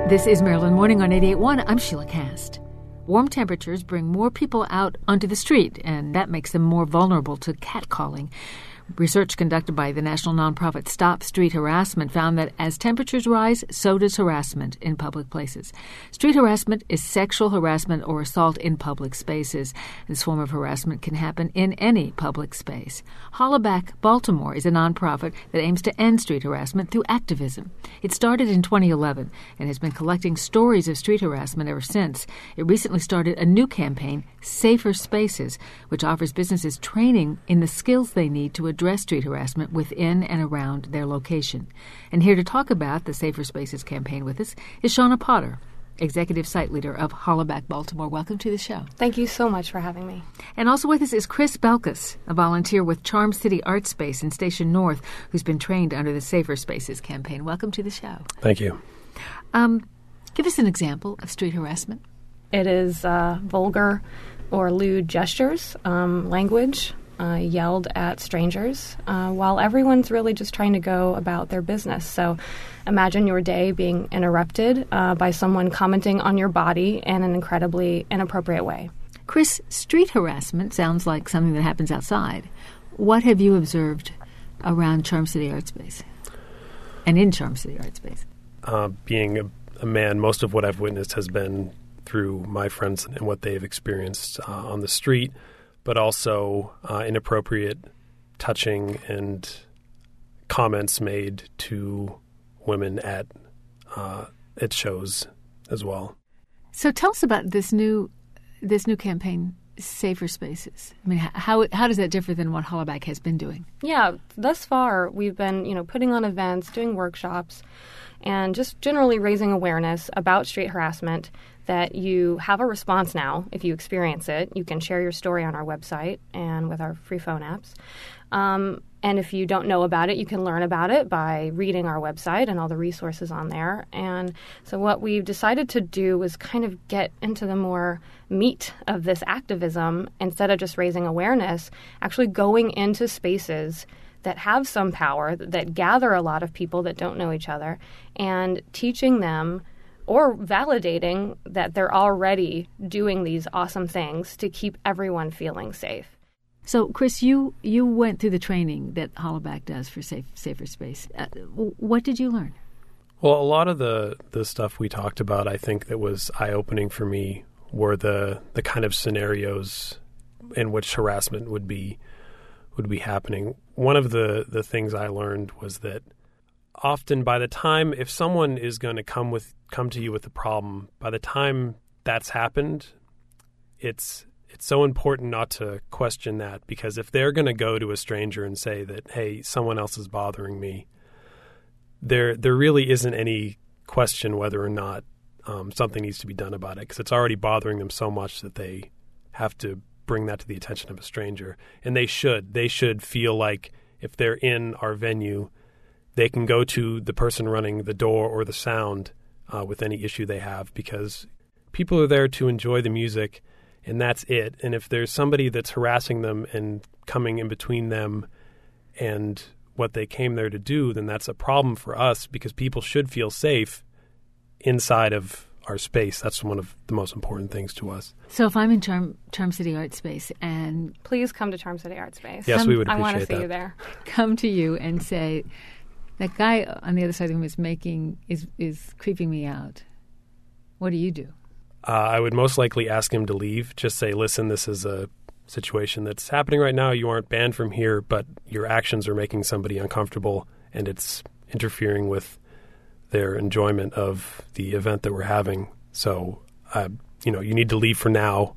This is Maryland Morning on 88.1. I'm Sheila Cast. Warm temperatures bring more people out onto the street, and that makes them more vulnerable to catcalling. Research conducted by the national nonprofit Stop Street Harassment found that as temperatures rise, so does harassment in public places. Street harassment is sexual harassment or assault in public spaces. This form of harassment can happen in any public space. Hollaback Baltimore is a nonprofit that aims to end street harassment through activism. It started in 2011 and has been collecting stories of street harassment ever since. It recently started a new campaign, Safer Spaces, which offers businesses training in the skills they need to address street harassment within and around their location. And here to talk about the Safer Spaces campaign with us is Shauna Potter, Executive Site Leader of Hollaback Baltimore. Welcome to the show. Thank you so much for having me. And also with us is Chris Belkus, a volunteer with Charm City Art Space in Station North, who's been trained under the Safer Spaces campaign. Welcome to the show. Thank you. Give us an example of street harassment. It is vulgar or lewd gestures, language, yelled at strangers, while everyone's really just trying to go about their business. So imagine your day being interrupted by someone commenting on your body in an incredibly inappropriate way. Chris, street harassment sounds like something that happens outside. What have you observed around Charm City Art Space and in Charm City Art Space? Being a man, most of what I've witnessed has been through my friends and what they've experienced on the street, but also inappropriate touching and comments made to women at shows as well. So tell us about this new campaign, Safer Spaces. I mean, how does that differ than what Hollaback has been doing? Yeah, thus far we've been, putting on events, doing workshops, and just generally raising awareness about street harassment, that you have a response now. If you experience it, you can share your story on our website and with our free phone apps. And if you don't know about it, you can learn about it by reading our website and all the resources on there. And so what we've decided to do was kind of get into the more meat of this activism, instead of just raising awareness, actually going into spaces that have some power, that gather a lot of people that don't know each other, and teaching them or validating that they're already doing these awesome things to keep everyone feeling safe. So, Chris, you went through the training that Hollaback does for Safer Space. What did you learn? Well, a lot of the stuff we talked about, I think that was eye-opening for me, were the kind of scenarios in which harassment would be happening. One of the things I learned was that often by the time, if someone is going to come to you with a problem, by the time that's happened, it's so important not to question that, because if they're going to go to a stranger and say that, hey, someone else is bothering me, there really isn't any question whether or not something needs to be done about it, because it's already bothering them so much that they have to bring that to the attention of a stranger. And they should feel like if they're in our venue, they can go to the person running the door or the sound with any issue they have, because people are there to enjoy the music, and that's it. And if there's somebody that's harassing them and coming in between them and what they came there to do, then that's a problem for us, because people should feel safe inside of our space. That's one of the most important things to us. So if I'm in Charm City Art Space and... Please come to Charm City Art Space. Yes, we would appreciate that. I want to see you there. Come to you and say, that guy on the other side of him is creeping me out. What do you do? I would most likely ask him to leave. Just say, listen, this is a situation that's happening right now. You aren't banned from here, but your actions are making somebody uncomfortable, and it's interfering with their enjoyment of the event that we're having. So, you need to leave for now.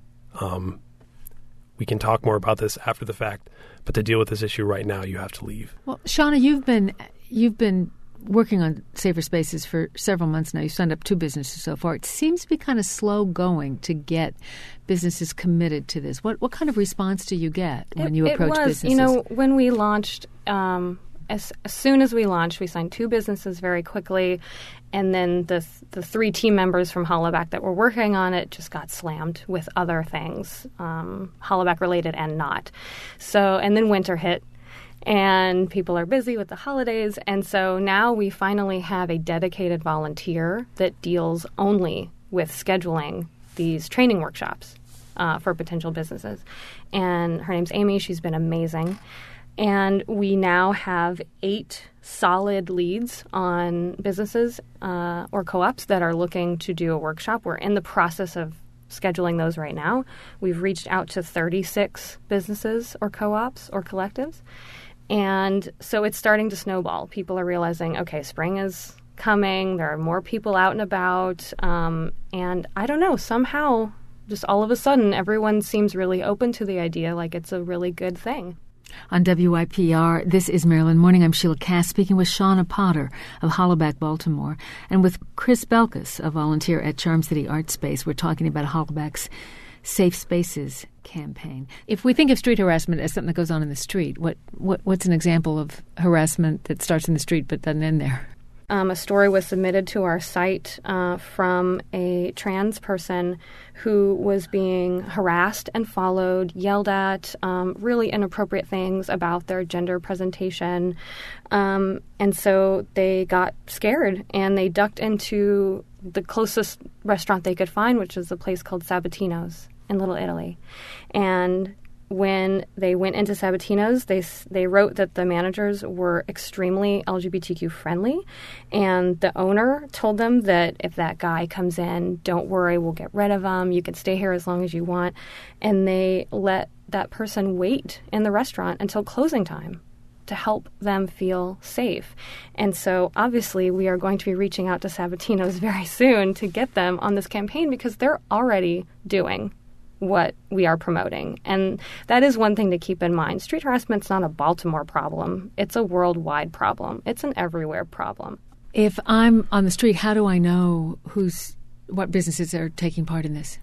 We can talk more about this after the fact, but to deal with this issue right now, you have to leave. Well, Shauna, you've been working on Safer Spaces for several months now. You've signed up 2 businesses so far. It seems to be kind of slow going to get businesses committed to this. What kind of response do you get when you approach businesses? When we launched, as soon as we launched, we signed 2 businesses very quickly, and then the 3 team members from Hollaback that were working on it just got slammed with other things, Hollaback related and not. So, and then winter hit. and people are busy with the holidays. And so now we finally have a dedicated volunteer that deals only with scheduling these training workshops for potential businesses. And her name's Amy. She's been amazing. And we now have 8 solid leads on businesses or co-ops that are looking to do a workshop. We're in the process of scheduling those right now. We've reached out to 36 businesses or co-ops or collectives. And so it's starting to snowball. People are realizing, okay, spring is coming. There are more people out and about. And I don't know, somehow, just all of a sudden, everyone seems really open to the idea, like it's a really good thing. On WYPR, this is Maryland Morning. I'm Sheila Cass, speaking with Shauna Potter of Hollaback, Baltimore, and with Chris Belkus, a volunteer at Charm City Art Space. We're talking about Hollaback's Safe Spaces campaign. If we think of street harassment as something that goes on in the street, what's an example of harassment that starts in the street but doesn't end there? A story was submitted to our site from a trans person who was being harassed and followed, yelled at, really inappropriate things about their gender presentation. And so they got scared and they ducked into the closest restaurant they could find, which is a place called Sabatino's in Little Italy. And when they went into Sabatino's, they wrote that the managers were extremely LGBTQ friendly, and the owner told them that if that guy comes in, don't worry, we'll get rid of him. You can stay here as long as you want. And they let that person wait in the restaurant until closing time to help them feel safe. And so obviously we are going to be reaching out to Sabatino's very soon to get them on this campaign because they're already doing what we are promoting. And that is one thing to keep in mind. Street harassment's not a Baltimore problem. It's a worldwide problem. It's an everywhere problem. If I'm on the street, how do I know what businesses are taking part in this?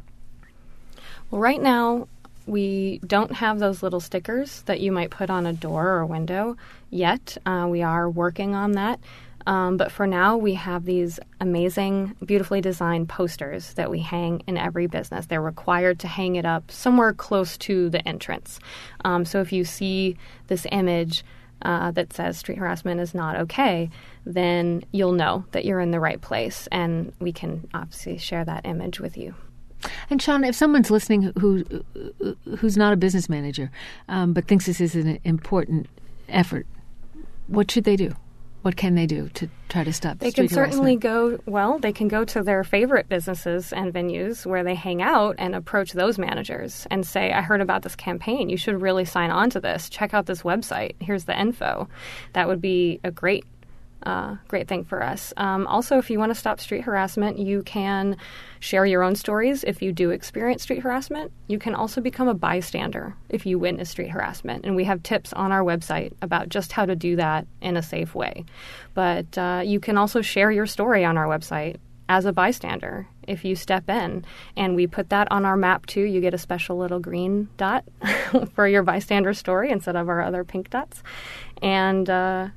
Well, right now, we don't have those little stickers that you might put on a door or window yet. We are working on that. But for now, we have these amazing, beautifully designed posters that we hang in every business. They're required to hang it up somewhere close to the entrance. So if you see this image that says street harassment is not okay, then you'll know that you're in the right place. And we can obviously share that image with you. And Shauna, if someone's listening who's not a business manager but thinks this is an important effort, what should they do? What can they do to try to stop They street can certainly harassment? they can go to their favorite businesses and venues where they hang out and approach those managers and say, I heard about this campaign. You should really sign on to this. Check out this website. Here's the info. That would be a great thing for us. Also, if you want to stop street harassment, you can share your own stories. If you do experience street harassment, you can also become a bystander if you witness street harassment. And we have tips on our website about just how to do that in a safe way. But you can also share your story on our website as a bystander if you step in. And we put that on our map, too. You get a special little green dot for your bystander story instead of our other pink dots. And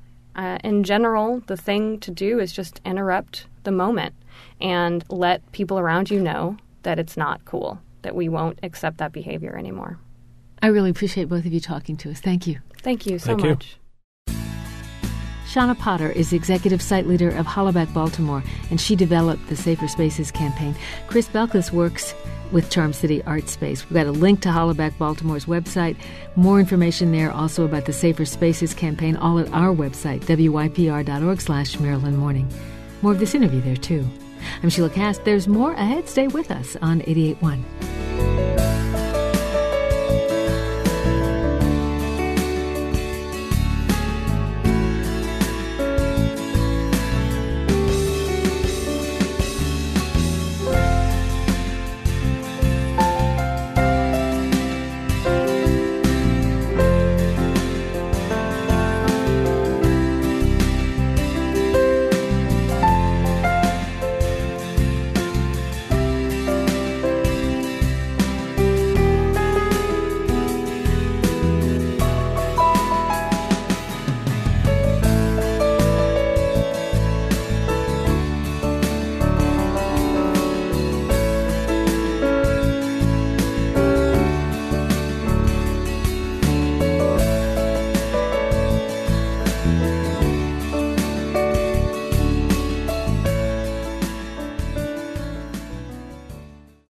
in general, the thing to do is just interrupt the moment and let people around you know that it's not cool, that we won't accept that behavior anymore. I really appreciate both of you talking to us. Thank you. Thank you so Thank you. much. Shauna Potter is executive site leader of Hollaback, Baltimore, and she developed the Safer Spaces campaign. Chris Belkus works with Charm City Art Space. We've got a link to Hollaback, Baltimore's website. More information there also about the Safer Spaces campaign, all at our website, wypr.org/Maryland Morning. More of this interview there, too. I'm Sheila Cass. There's more ahead. Stay with us on 88.1.